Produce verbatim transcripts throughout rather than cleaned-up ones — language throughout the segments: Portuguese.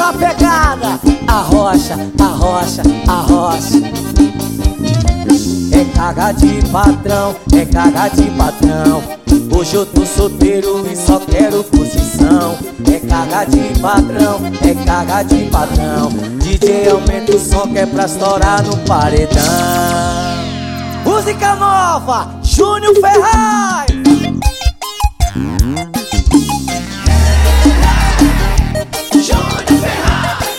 nessa pegada. Arrocha, arrocha, arrocha. É carga de patrão, é carga de patrão. Hoje eu tô solteiro e só quero posição. É carga de patrão, é carga de patrão. D J aumenta o som que é pra estourar no paredão. Música nova, Júnior Ferraz. Júnior Ferraz.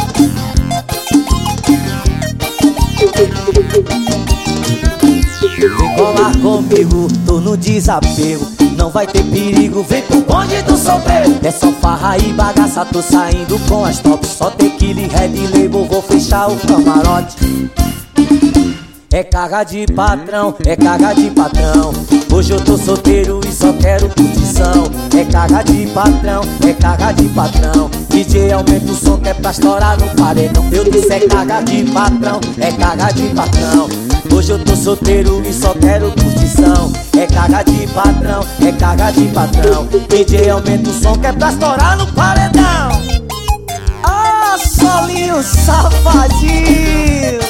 Vem colar comigo, tô no desapego. Não vai ter perigo, vem pro bonde do solteiro. É só farra e bagaça, tô saindo com as tops. Só tequila e Red Label, vou fechar o camarote. É carga de patrão, é carga de patrão. Hoje eu tô solteiro e só quero curtição. É carga de patrão, é carga de patrão. D J aumenta o som que é pra estourar no paredão. Eu disse é carga de patrão, é carga de patrão. Hoje eu tô solteiro e só quero curtição. É carga de patrão, é carga de patrão. D J aumenta o som que é pra estourar no paredão. Ah, solinho safadinho.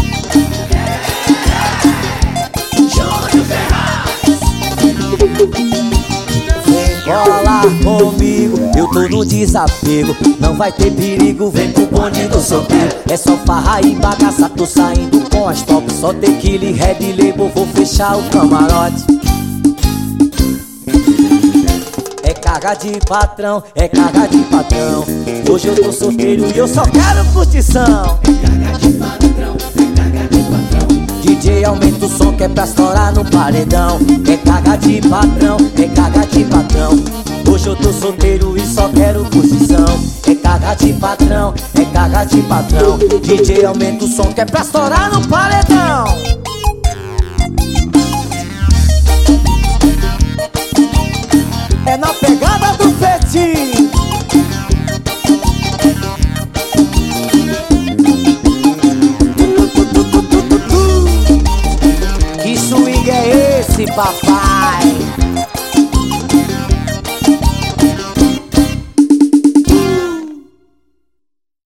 Vem colar comigo, eu tô no desapego. Não vai ter perigo, vem pro bonde do solteiro. É só farra e bagaça, tô saindo com as tops. Só tequila e Red Label, vou fechar o camarote. É carga de patrão, é carga de patrão. Hoje eu tô solteiro e eu só quero curtição. É carga de patrão, é carga de patrão. D J aumenta o som que é pra estourar no paredão. É carga de patrão, é carga de patrão. Hoje eu tô solteiro e só quero posição. É carga de patrão, é carga de patrão. D J aumenta o som que é pra estourar no paredão. É na pegada do Petit. Que swing é esse, papai?